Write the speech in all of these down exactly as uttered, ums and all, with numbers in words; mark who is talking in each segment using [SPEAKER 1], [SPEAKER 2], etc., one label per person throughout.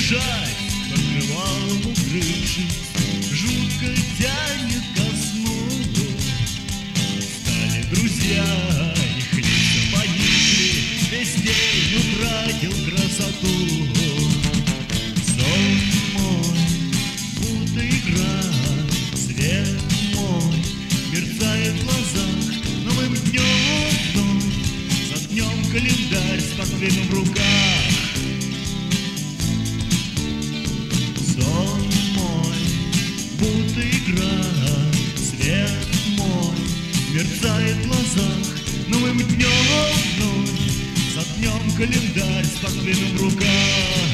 [SPEAKER 1] бежать, покрывалом укрывшись, жутко тянет ко сну. Стали друзья, их лица поникли, весь день утратил красоту. Сон мой, будто игра, свет мой мерцает в глазах. Новым днем вновь, за днем календарь с портфелем в руках. Сон мой, будто игра, свет мой мерцает в глазах. Новым днем вновь, за днем календарь с портфелем в руках.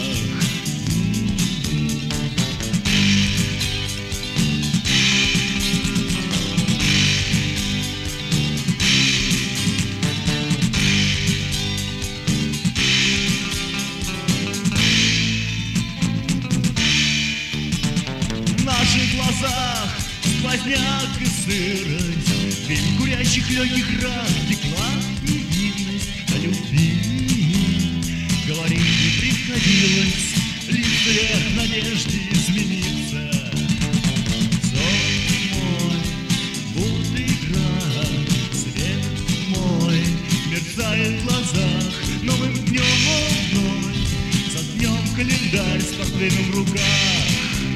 [SPEAKER 1] В наших глазах сквозняк и сырость, дым курящих легких ран, текла невинность о любви. Говорить не приходилось, лишь вверх надежде измениться. Сон мой, будто игра, свет мой мерцает в глазах. Новым днем вновь, за днем календарь с портфелем в руках.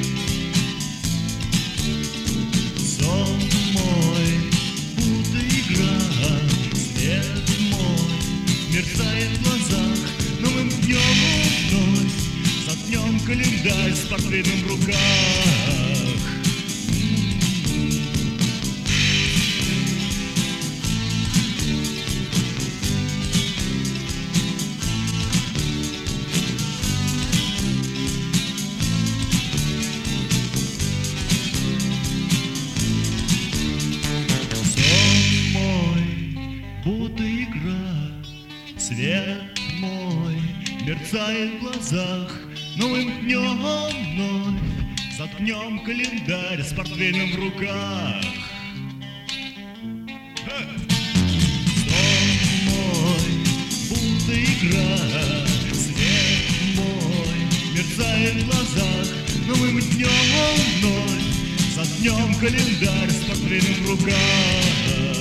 [SPEAKER 1] Сон мой, будто игра, свет мой мерцает в глазах. Новым днем вновь, за днем календарь с портфелем в руках. Будто игра, свет мой мерцает в глазах. Новым днем вновь, заткнем календарь с портфелем в руках. Сон мой, будто игра, свет мой мерцает в глазах. Новым днем вновь, заткнем календарь с портфелем в руках.